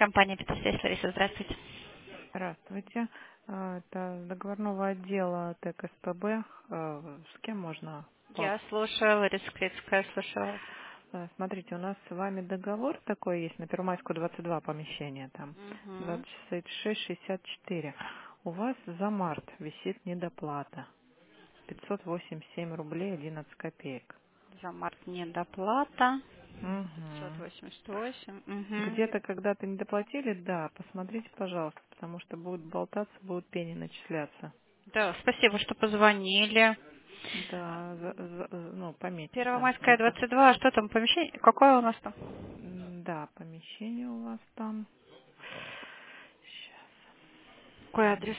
Компания «Петрофест», Лариса, здравствуйте. Здравствуйте. Это договорного отдела ТЭК СПБ. С кем можно? Я слушаю, Лариса Крицкая, слушаю вас. Смотрите, у нас с вами договор такой есть на Первомайскую 22 помещение, там Угу. 26,64. У вас за март висит недоплата 587 рублей 11 копеек. За март недоплата. Угу. 588. Угу. Где-то когда-то не доплатили, да, посмотрите, пожалуйста, потому что будут болтаться, будут пени начисляться. Да, спасибо, что позвонили. Да, ну, пометьте, да. Первомайская, 22. А что там, помещение? Какое у нас там? Да, помещение у вас там. Сейчас. Какой адрес?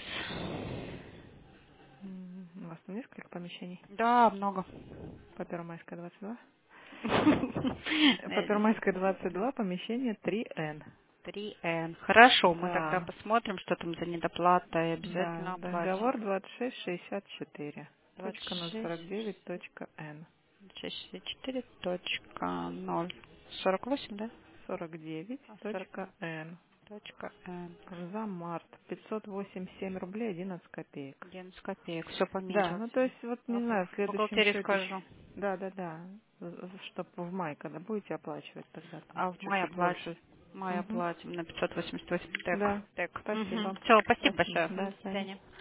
У вас там несколько помещений? Да, много. По Первомайской 22? По Первомайской 22 помещение 3Н. 3Н. Хорошо, мы тогда Да, посмотрим, что там за недоплата, и да, обязательно оплатим. договор 2664. Точка 26. 049. Точка Н. 664.0. 48, да? 49. А, Точка Н. 40.Н. За март 587 рублей 11 копеек. 11 копеек. Все Да, пометил ну то себе. есть вот не знаю, в следующем Бухгалтерии счете. скажу. Да, да, да. Чтобы в мае, когда будете оплачивать, тогда там А в мае чуть-чуть оплатим. больше. В мае Угу. оплатим на 588 Да, тэк. спасибо. Все, спасибо Спасибо. большое. Да, До до свидания. свидания.